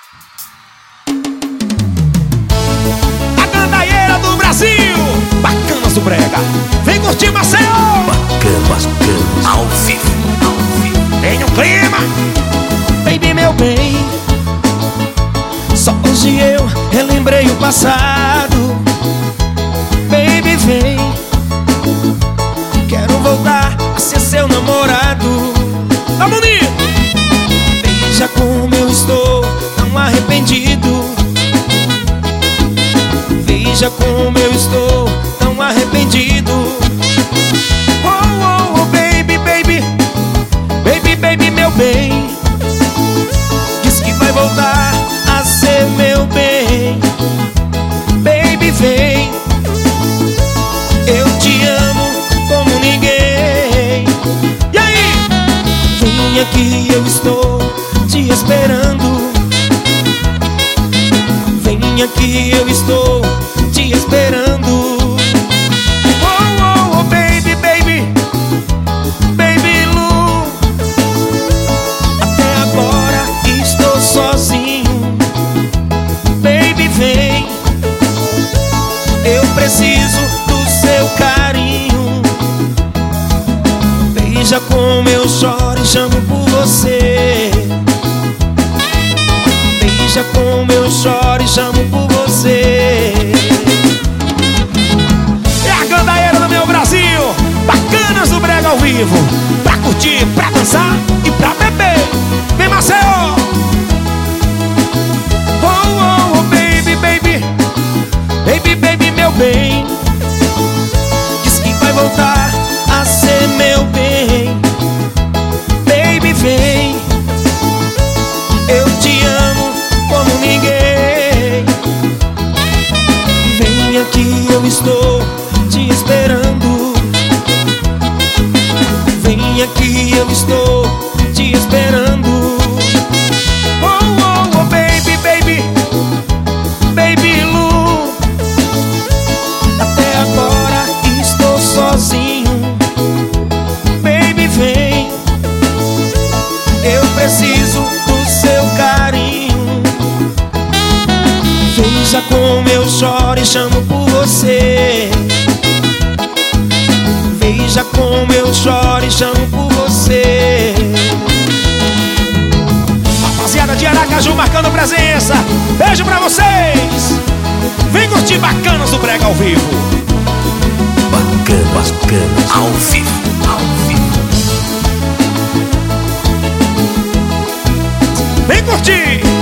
A gandaieira do Brasil, Bacanas do Brega. Vem curtir, Maceió. Bacanas, ao vivo, ao vivo. Tem um clima. Baby, meu bem, só hoje eu relembrei o passado. Baby, vem, quero voltar a ser seu namorado. Vamos unir. Veja como eu estou tão arrependido. Veja como eu estou tão arrependido. Oh, oh, oh, baby, baby, baby, baby, meu bem, diz que vai voltar a ser meu bem. Baby, vem, eu te amo como ninguém. E aí? Vem aqui, eu estou te esperando. Vem aqui, eu estou te esperando. Oh, oh, oh, baby, baby, baby Lu, até agora estou sozinho. Baby, vem, eu preciso do seu carinho. Veja como eu choro e chamo por você. Veja como eu choro e chamo por você. É a gandaieira do meu Brasil, Bacanas do Brega ao vivo. Pra curtir, pra dançar e pra beber. Vem, Maceió. Oh, oh, oh, baby, baby, baby, baby, meu bem, diz que vai voltar a ser meu bem. Baby, vem, eu te amo como ninguém. Vem aqui, eu estou te esperando. Vem aqui, eu estou te esperando. Oh, oh, oh, baby, baby, baby Lu, até agora estou sozinho. Baby, vem, eu preciso do seu carinho. Veja como eu choro e chamo por você. Veja como eu choro e chamo por você. Rapaziada de Aracaju marcando presença. Beijo pra vocês. Vem curtir Bacanas do Brega ao vivo. Bacanas, ao vivo, ao vivo. Vem curtir.